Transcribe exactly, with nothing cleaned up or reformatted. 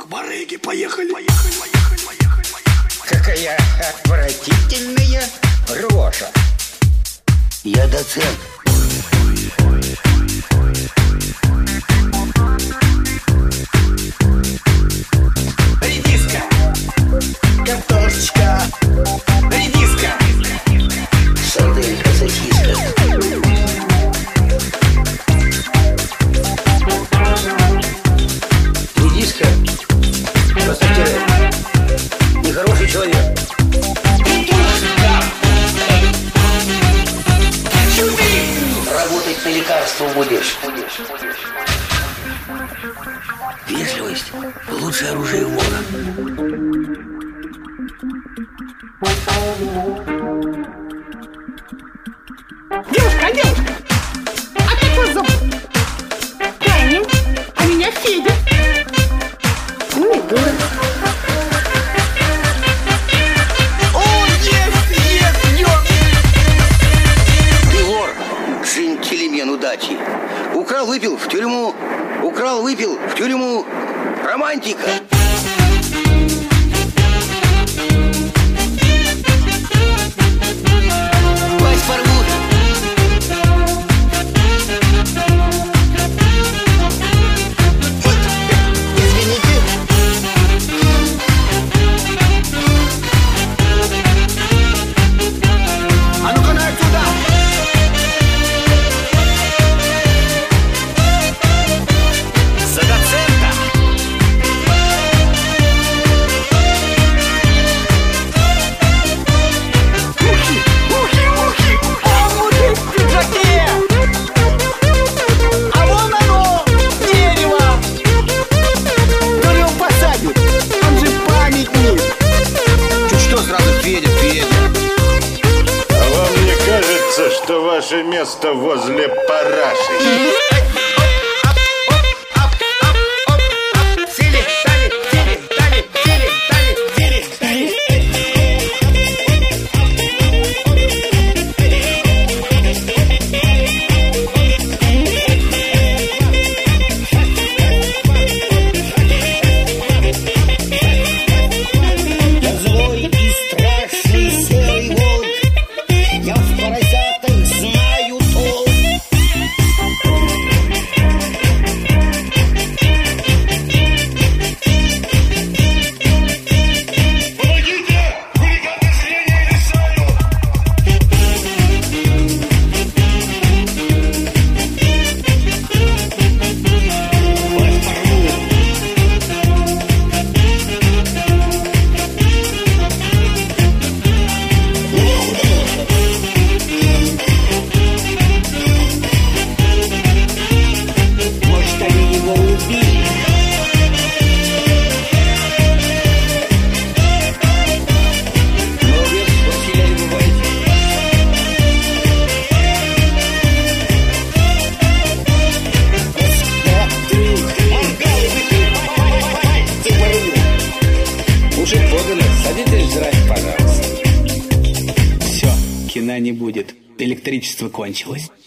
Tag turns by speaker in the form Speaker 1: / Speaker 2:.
Speaker 1: К барыге поехали. Поехали, поехали, поехали, поехали.
Speaker 2: Какая отвратительная рожа.
Speaker 3: Я доцент.
Speaker 1: Редиска. Картошечка. Редиска.
Speaker 3: Сарделька, сосиска. Редиска. Поставьте. Нехороший человек. Работать на лекарство будешь. Вежливость – лучшее оружие вора.
Speaker 4: Девушка, девушка, а как вас зовут? Таня, а меня Федя. Ну и дурак.
Speaker 1: О, есть, есть, ёп!
Speaker 3: Ты вор, джентльмен удачи. Украл, выпил в тюрьму. Украл, выпил в тюрьму. Романтика. Вас порвут. Извините.
Speaker 1: А ну-ка на отсюда! За доцента! Ухи, ухи, ухи! О, мужик в пиджаке! А вон оно, дерево! Кто его посадит? Он же памятник! Чуть что сразу Федя, Федя!
Speaker 5: А вам не кажется, что ваше место возле параши?
Speaker 1: Сели, дали, сели, дали, сели, дали, сели, дали.
Speaker 2: Я злой и страшный серый волк. Я в поросятах знаю толк. Может, они его убили? Молодец, Василий, не бывайте. Уже подано. Садитесь жрать, пожалуйста. Все, кино не будет. Электричество кончилось.